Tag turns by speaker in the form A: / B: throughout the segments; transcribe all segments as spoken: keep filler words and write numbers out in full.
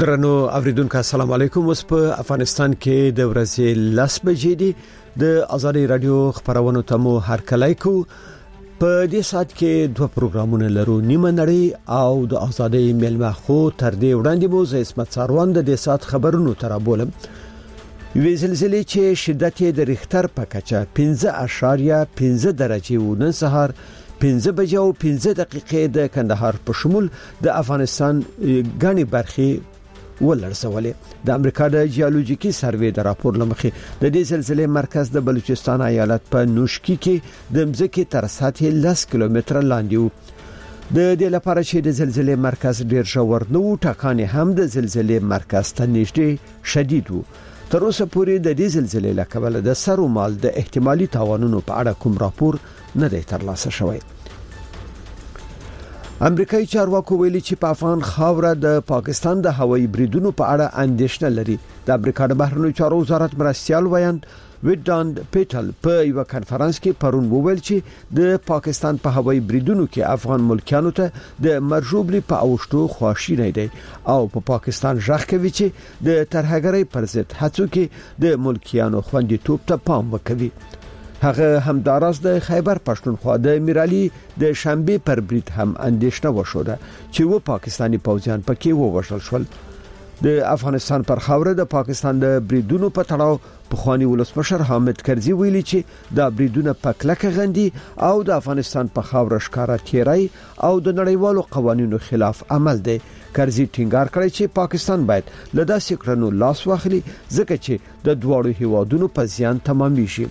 A: درنو اوریدونکو السلام علیکم. اوس په افغانستان کې د ورځې لس بجې دي. د ازادي رادیو خبرونو ته مو هر کله کو. په دې سات کې دوه پروګرامونه لرو، نیمه نړۍ او د ازادي ملما خو تر دې وړاندې مو زه اسمت ساروان د دې سات خبرونو تر بولم. وی زلزلې چې شدت یې د ریختر په کچه پنځه اعشاریه پنځه درجه و نن سهار پنځه بجې او پنځه دقیقې د کندهار په شمول د افغانستان غني برخې ولرسولې. د امریکا د جیولوژیکي سروې د راپور لمخې د دې زلزلې مرکز د بلوچستان ایالت په نوشکی کې د مځکې تر سطح لس کیلومتره لاندې و. د دې لپاره چې د زلزلې مرکز ډیر ژور نه و، ټکانې هم د زلزلې مرکز ته نږدې شدید وو. تر اوسه پورې د دې زلزلې له کبله د سر او مال د احتمالي تاوانونو په اړه کوم راپور نه دی ترلاسه شوی. امریکایي چارواکو ویلي چې په افغان خاوره د پاکستان د هوایي بریدونو په اړه اندېښنه لري. د امریکا د بهرنیو چارو وزارت مرستيال ویان ویډاند پیټل په یو کانفرنس کې پرون وویل چې د پاکستان په هوایي بریدونو کې افغان ملکیانو ته د مرجوبلي په اوشتو خواشي نه دی او په پا پاکستان ځخ کوي چې د ترهګرۍ پر ضد هڅو کې د ملکیانو خوندیتوب ته پام وکوي. هغه همداراز د خیبر پښتونخوا د میرالي د شنبه پر برید هم اندېښنه وشوده چې و پاکستانی پوځیان پکې ووژل شول. د افغانستان پر خاوره د پاکستان د بریدونو په تړاو پخوانی ولسمشر حامد کرزي ویلي چې د بریدونو په کلکه غندي او د افغانستان په خاوره ښکارا تیرای او د نړیوالو قوانینو خلاف عمل دی. کرزي ټینګار کړی چې پاکستان باید له داسې کړنو لاس واخلي ځکه چې د دوړو هیوادونو په زیان تمامي شي.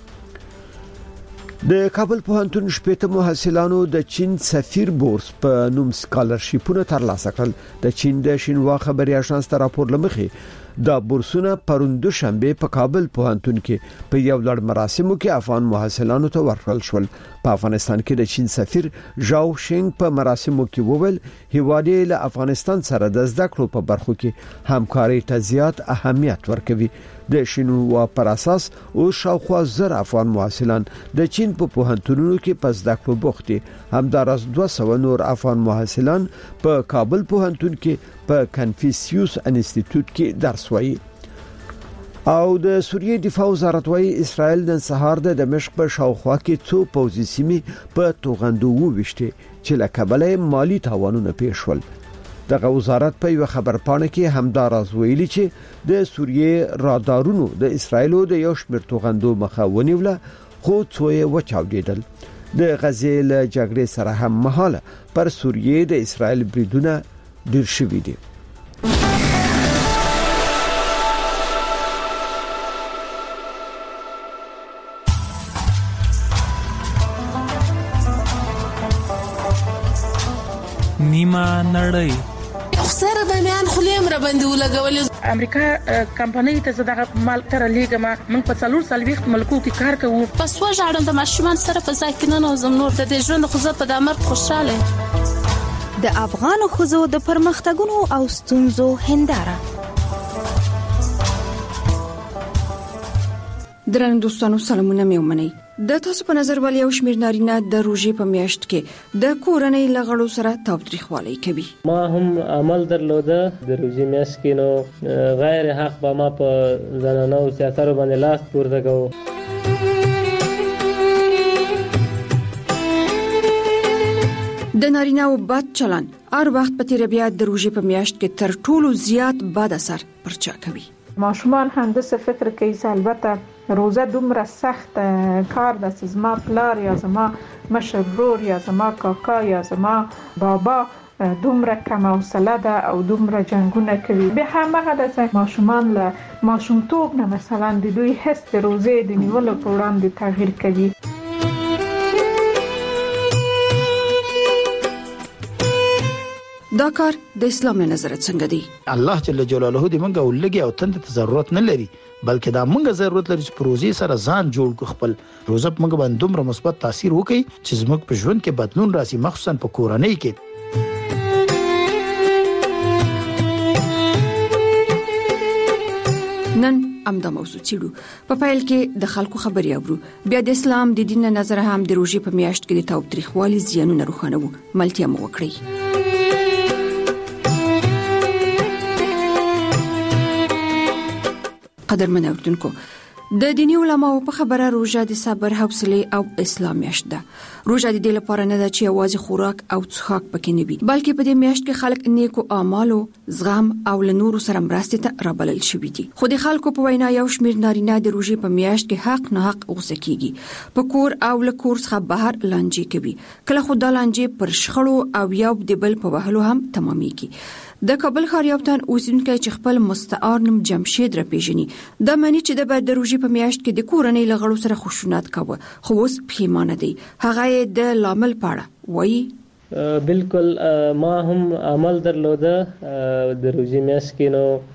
A: د کابل پوهنتون شپږ محصلانو د چین سفیر بورس په نوم سکالرشیپونه ترلاسه کړل. د چین د شینوا خبري اژانس ته راپور لمخې دا بورسونه پروند شنبه په کابل پوهنتون کې په یو لړ مراسمو کې افغان محصلانو ته ورکړل شول. په افغانستان کې د چین سفیر ژاو شینګ په مراسمو کې وویل هیواد له افغانستان سره د زده کړو په برخو کې همکاري ته زیات اهمیت ورکوي. د شینوا پر اساس او شاوخوا زر افغان محصلان د چین په پوهنتونونو کې په زده کړو بوخت دي. همدارس دوه سوه نور افغان محصلان په کابل پوهنتون کې په کنفوسیوس انسټیټیوټ کې درس وایي. او د سوریې دفاع وزارت وايي اسرائیل د سهار د دمشق په شاوخوا کې څو پوځي سیمې په توغندو وويشته چې له کبله مالی تاوانونه پیښ شول. دغه وزارت په یو خبر پاڼه کې همداراز ویلي چې د سوریې رادارونو د اسرائیلو د یو شمېر توغندو مخه ونیوله خو څو یې وچاودیدل. د غزې له جګړې سره هم مهاله پر سوریې د اسرائیل بریدونه ډیر شوي دي.
B: نیمه نړۍ
C: سره د میان خلیم را باندې ولګولې.
D: امریکا کمپنۍ ته زداغه مال تر لیګه ما من په څلور سال وخت ملکو کې کار کوم.
C: پس وژاړم د ماشومان سره په ځای کې نه نوزم نور د ژوند خو زه په دامر خوشاله.
E: د افغان خوځو د پرمختګونو او ستونزو هنداره.
F: درنو دوستانو سلامونه مې ومنئ. د تاسو په نظر ولې یو شمېر نارینه د روژې په میاشت کې د کورنۍ لغړو سره تاوتریخوالی کوي؟
G: ما هم عمل درلوده د روژې میاشت کې، نو غیر حق به ما په زنانو سیاستو باندې لاس پورته کوو.
F: د نارینه او بد چلن هر وخت په تیر بیا د روژې په میاشت کې تر ټولو زیات بد اثر پر چا کوي.
D: ماشومان هم د څه فکر کوي چې البته روزه دومره سخت کار ده چې زما پلار یا زما مشر ورور یا زما کاکا یا زما بابا دومره کم حوصله ده او دومره جنگونه کوي. به همغه د ماشومان له ماشومتوب نه مثلا د دوی حس د روزه د نیولو په وړاندې تغییر کوي.
F: دا کار د اسلام له نظر څنګه دی؟
H: الله جل جلاله دې موږ ولګي او تند ته ضرورت نه لري، بلکې دا موږ ضرورت لري چې پروژې سره ځان جوړ کو. خپل روزه موږ باندې دومره مثبت تاثیر وکړي چې زموږ په ژوند کې بدلون راسي، مخصوصا په کورنۍ کې.
F: نن امدا موضوع چیرو په پایل کې د خلکو خبري اورو. بیا د اسلام د دین نظر هم د روزي په میاشت کې د تاوتریخوالي زیانونه روښانه وو. ملتیا مو وکړي. قدرمن اوردونکو د دینی علماو په خبره روزه د صبر، حوصله او اسلام میاشت ده. روزه د دې لپاره نه ده چې یوازې خوراک او څښاک پکې نه وي، بلکې په دې میاشت کې خلک نیکو اعمالو، زغم او له نورو سره مرستې ته رابلل شوي دي. خو د خلکو په وینا یو شمېر نارینه د روزې په میاشت کې حق نه حق غوسه کیږي، په کور او له کور څخه بهر لانجې کوي. کله خو دا لانجې پر شخړو او یو د بل په وهلو هم تمامېږي. د کابل ښار یو تن اوسیدونکی چې خپل مستعار نوم جمشید را پیژني، دا معنی چې د بعد د روزې په میاشت کې د کورنۍ له غړو سره خشونت کاوه، خو اوس پښیمانه دی. هغه د لامل پاړه وایي
G: بالکل ما هم عمل درلوده د روزې میاشت کې،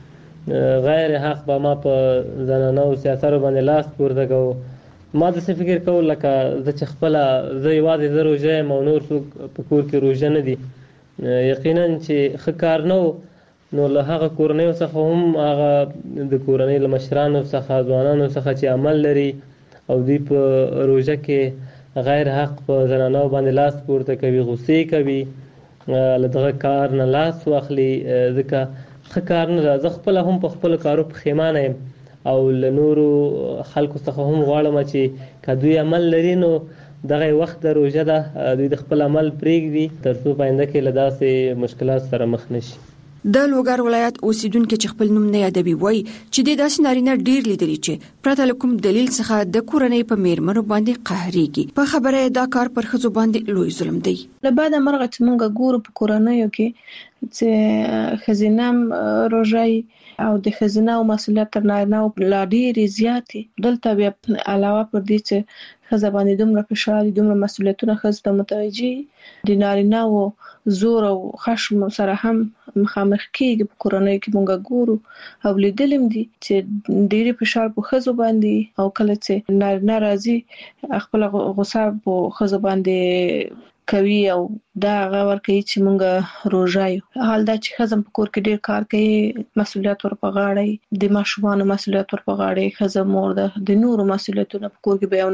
G: نو غیر حق به ما په زنانو سیاستو باندې لاس پورته کوو. ما داسې فکر کوو لکه زه چې خپله زه یوازې زه روژه یم او نور څوک په کور کې روژه نه دي. یقینا چې ښه کار نه و، نو له هغه کورنیو څخه هم هغه د کورنۍ له مشرانو څخه، ځوانانو څخه چې عمل لري او دوی په روژه کې غیر حق په زنانو باندې لاس پورته کوي، غصې کوي، له دغه کار نه لاس واخلي، ځکه ښه کار نه ده. زه خپله هم په خپلو کارو پښیمانه یم او له نورو خلکو څخه هم غواړم چې که دوی عمل لري نو دغه وخت د روژه ده دوی د خپل عمل پرېږدي تر څو په آینده کې له داسې مشکلات سره مخ نشي.
F: د لوګر ولایت اوسیدونکو چې خپل نوم نه یادوي وایي چې د داسې نارینه ډیر لیدلي چې پرته له کوم دلیل څخه د کورنۍ په میرمنو باندې قهرېږي. په خبره دا کار پر ښځو باندې لوی ظلم دی.
I: له بعده مرغه چې موږ ګورو په کورنیو کې چې ښځینه روژه او د ښځینه مسؤلیت تر نارینه لا ډېرې زیاتې. دلته بیا علاوه پر دې چې ښځه باندې دومره فشار، دومره مسؤلیتونه ښځو ته متوجه دي، نارینه او زور او خشم سره هم مخامخ کېږي. په کورنیو کې موږ ګورو او لیدلم دي چې ډېرې فشار په ښځو باندې، او کله چې نارینه راځي خپل غوسه په ښځو باندې کوي او دا هغه ورکوي چې موږ روژه یو. حال دا چې ښځه په کور کې ډېر کار کوي، مسؤلیت ور په غاړه، د ماشومانو مسؤلیت ور په غاړه، ښځه مور ده، د نورو مسؤلیتونه په کور کې به یو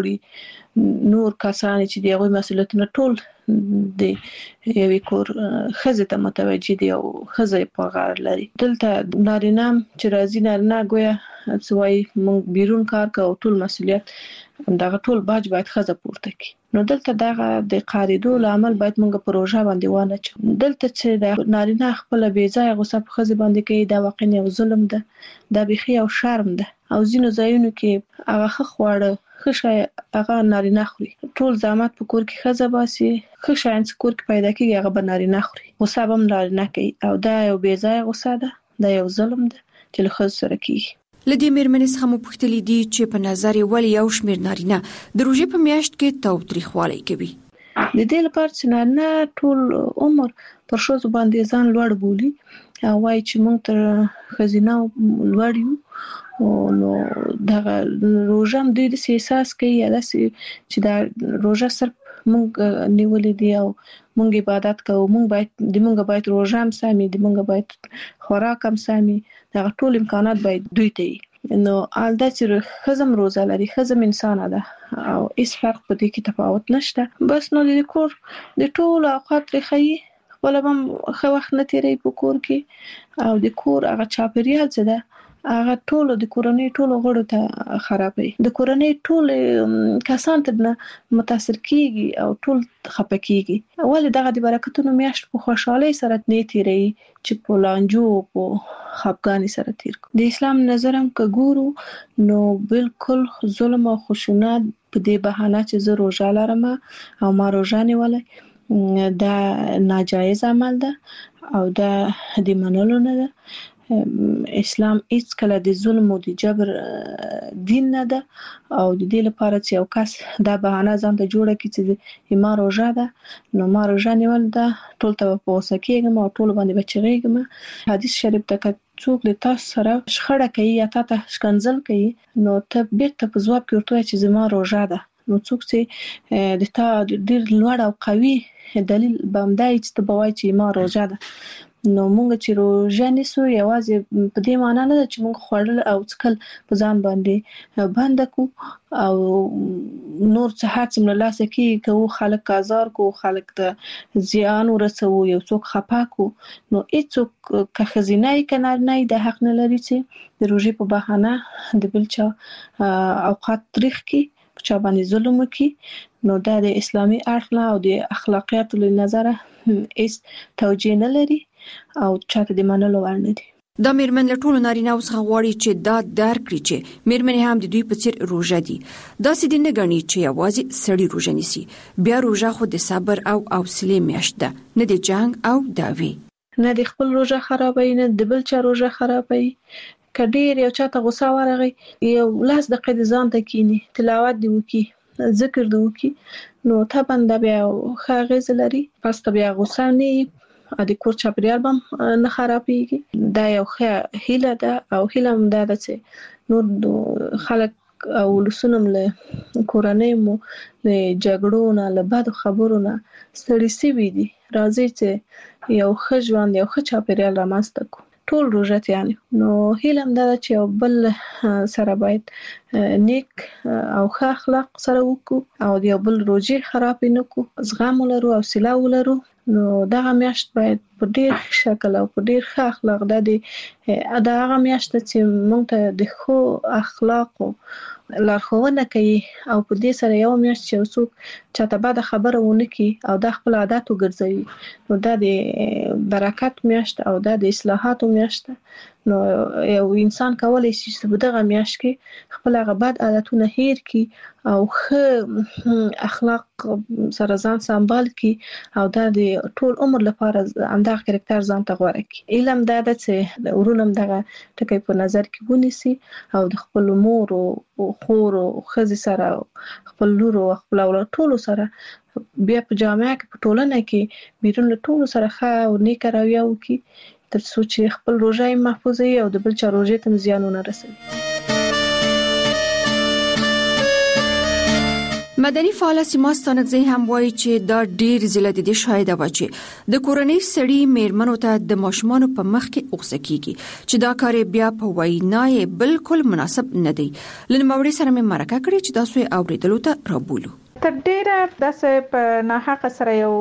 I: ناجوړي نور کسان چې دی هغوی مسؤلیتونه ټول د یوې کور ښځې ته متوجه دي او ښځه په غاړه لري. دلته نارینه چې راځي، نارینه ګویا څه وایي موږ بیرون کار کوو، ټول مسؤلیت دغه ټول باج باید ښځه پورته کړي. نو دلته دغه د قاریدو لامل باید موږ په روژه باندې وانه چو. دلته چې د نارینه خپل بې ځایه غوسه په ښځې باندې کوي، دا واقعا یو ظلم ده، دا بیخي یو شرم ده. او ځینو ځایونو کې هغه ښه خواړه، ښه شی هغه نارینه خوري، ټول زحمت په کور کې ښځه باسي، ښه شیان چې کور کې پیدا کېږي هغه به نارینه خوري، غوسه به هم نارینه کوي. او دا یو بې ځایه غوسه ده، دا یو ظلم ده چې له ښځو سره کېږي.
F: له دې میرمنې څخه مو پوښتلي دي چې په نظر یې ولې یو شمېر نارینه د روژې په میاشت کې تاوتریخوالی کوي.
I: د دې لپاره چې نارینه ټول عمر پر ښځو باندې ځان لوړ بولي او وایي چې موږ تر ښځینه لوړ یو، نو دغه روژه هم دوی داسې احساس کوي یا داسې چې دا روژه صرف موږ نیولې دي او موږ عبادت کوو، موږ باید د موږ باید روژه هم سمي، د موږ باید خوراک هم سمي، دغه ټول امکانات باید دوی ته وي. نو حال دا چې ښځه هم روژه لري، ښځه هم انسانه ده او هیڅ فرق په دې کې تفاوت نشته. بس نو د کور د ټولو اوقات ترې ښایي، خپله به هم ښه وخت نه تېروي په کور کې، او د کور هغه چاپېریال چې ده هغه ټولو د کورنۍ ټولو غړو ته خرابوي، د کورنۍ ټول کسان ته متاثر کیږي او ټول خفه کیږي. ولې دغه د برکتونو میاشت په خوشحالۍ سره نه تیروي چې په لانجو او په خفګانۍ سره تیر کړو. د اسلام نظر هم که ګورو نو بالکل ظلم او خشونت په دې بهانه چې زه روژه لرم او ما روژه نیولې دا ناجایز عمل ده او دا د منلو نه ده. اسلام هیڅ کله د ظلم او د جبر دین نه ده او د دې لپاره چې یو کس دا بهانه ځان ته جوړه کړي چې ما روژه ده نو ما روژه نیول ده، ټول ته په غوسه کېږم او ټول باندې به چغېږم. حدیث شریف ته که څوک له تاسو سره شخړه کوي یا تا ته ښکنځل کوي نو ته بیرته په ځواب کې ورته وایې چې زما روژه ده. نو څوک چې د تا ډېر لوړ او قوي دلیل به همدا وي چې ته به وایې چې ما روژه ده. نو مونږ چې روژه نیسو یوازې په دې معنی نه ده چې مونږ خوړل او څکل په ځان باندې بند کو او نور څه هڅه مله لاسه کې کو خلک آزار کو خلک ته زیان ورسو یو څوک خپا کو نو هیڅوک که خزینه کنه نه د حق نه لري چې د روژې په بهانه د بل چا اوقات تاریخ کې چا باندې ظلم وکي نو دا د اسلامي اړخ او د اخلاقیات له نظره هیڅ توجیه نه لري او چاته د منلو وړ نه دي.
F: دا میرمن له ټولو نارینه‌و څخه غواړي چې دا درک کړي چې میرمنې هم د دوی په څیر روژه دي. داسې دي نه ګڼي چې یوازې سړی روژه نیسي. بیا روژه خو د صبر او حوصلې میاشت ده، نه د جنگ او دعوی.
I: نه د خپل روژه خرابوي نه د بل چا روژه خرابوي. کډیر یو چاته غوسه ورغی یو لاس د قید ځان ته کینی تلاوت دی وکي ذکر دی وکي نو طبعا دا بیا خاغز لري پس بیا غوسه نه ا د کور چاپریال بم نه خرابېږي. دا یو ښه هیله ده او هیله هم ده چې نور خلک او لسونم له کورنۍ مو له جګړو نه له بد خبرو نه ستړي سوي دي. راځي چې یو ښه ژوند یو ښه چاپریال رامنځته کړو ټول روژتیان. نو هیله هم ده چې یو بل سره باید نیک او ښه اخلاق سره وکړو او د یو بل روژې خراب نه کړو، زغم ولرو او حوصله ولرو. نو دغه میاشت باید په ډیر شکل او په ډیر ښه اخلاق د دې دا هغه میاشت چې موږ ته د خو اخلاق لارښوونه کوي او په دې سره یو میاشت چې وسوک چاته بعد خبره ونه کی او د خپل عادت وګرځوي نو دا د برکت میاشت او دا د اصلاحات میاشت. نو یو انسان کولای شي چې په دغه میاشت کې خپل غباد عادتونه هیر کی او ښه اخلاق سره ځان سمبال کی او دا د ټول عمر لپاره اندغه کریکټر ځان ته غوړه کی. علم دا ده چې ورونم دغه ټکی په نظر کې ونیسي او د خپل مور او خور او خزي سره خپل لور او خپل اولاد ټول سره بیا په جامعه کې په ټولنه کې بیرون له ټول سره ښه او نیک رویه وکي تر څو چې خپل روژه محفوظ وي او د بل چا روژې ته زیان نه رسوي.
F: مدني فعال سیما ستانکزی هم وایي چې دا ډیر ضلع د دې شاهد و چې د کورنۍ سړي میرمنو ته د ماشومان په مخ کې اوغسه کیږي چې دا کار بیا په وینای بالکل مناسب نه دی. لنموړي سره مې مرکه کړې چې تاسو یې اوریدلو ته رابولو.
D: تر ډیره داسې په ناحق سره یو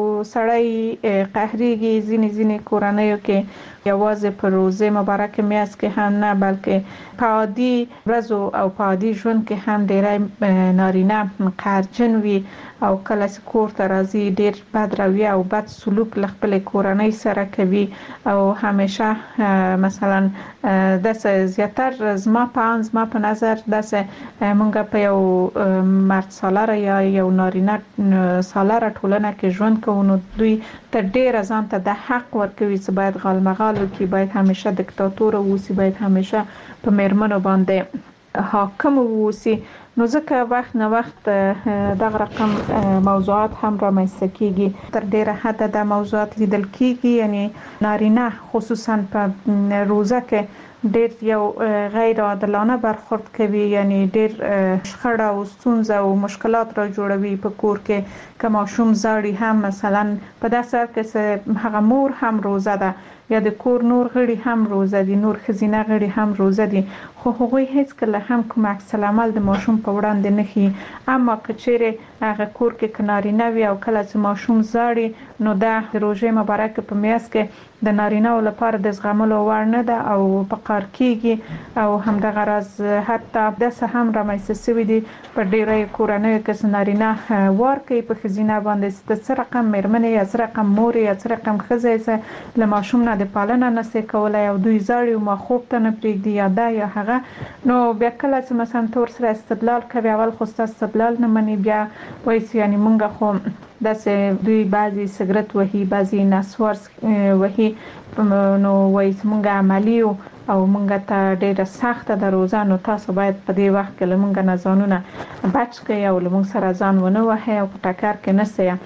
D: سړی قهريږي ځینې ځینې کورنیو کې یوازې په روزه مبارک میاشت کې هم نه بلکې په عادي ورځو او په عادي ژوند کې هم ډیری نارینه قهرجن وي او کله چې کور ته راځي ډیر بد رویه او بد سلوک له خپل کورنۍ سره کوي او همیشه مثلا داسې زیاتره زما په ان زما په نظر داسې مونږ په یو مرد سالار یا یو نارینه سالار ټولنه کې ژوند کوو نو دوی تر ډیره ځان ته د حق ورکوي چې باید غالمغال وکړي، باید همیشه دیکتاتور اوسي، باید همیشه په میرمنو باندې حاکم اوسي. نو ځکه وخت نه وخت دغه رقم موضوعات هم رامنځته کیږي. تر ډیره حد د موضوعات لیدل کیږي یعنی نارینه خصوصا په روزه کې ډیر یو غیر عادلانه برخورد کوي یعنی ډیر شخړه او ستونزه او مشکلات را جوړوي په کور کې. که ماشوم زاړي هم مثلا په داسې کې هغه مور هم روزه ده یا د کور نور غړي هم روزه دي، نور خزینه غړي هم روزه دي، خو هغوی هیڅ کله هم کوم عکس العمل د ماشوم په وړاندې نه خي. اما کچېره هغه کور کې کنارینه وي او کله چې ماشوم زاړي نو دا د روزه مبارک په میاشت کې د نارینه لپاره د زغملو وړ نه ده او په قار کېږي او همدغه راز حتی داسې هم رامنځته شوي دي په ډیری کورنیو کې نارینه وار کوي په ښځینه باندې چې څه رقم میرمنې یا څه رقم مور یا څه رقم ښځه له ماشوم نه د پالنه نه سي کولای او دوی زاړي او ما خوب ته نه پرېږدي یا دا یا هغه. نو بیا کله چې مثلا تور سره استدلال کوي اول خو استدلال نه مني بیا وایي یعنی مونږ خو داسې دوی بعضی سیګریټ وهي بعضی نسوار وهي نو وایي مونږ عملی او مونږ ته ډیره سخته د روزه نو تاسو باید په دې وخت کې مونږ نه ځانونه بچ کړئ او مونږ سره ځان ونه وهئ او په ټکر کې نه سئ.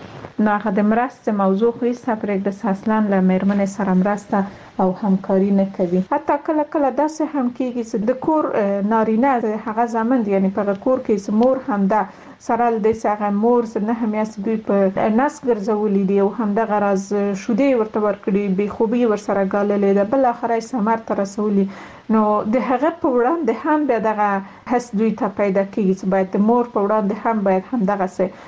D: نو هغه د مرستې موضوع خو یې پرېږده اصلا له مېرمنې سره مرسته او همکاري نه کوي. حتی کله کله داسې هم کېږي چې د کور نارینه هغه زمند یعنی په کور کې مور هم ده سره د څنګه مور نه هم یاس دوی په نس ګرځولې دي او هم د غرض شودې ورته ورکړي به خوبي ورسره غاللې ده بل اخره سمر تر رسولي. نو د هغه په وړاندې هم به دغه حس دوی ته پیدا کیږي چې باید د مور په وړاندې هم باید هم دغه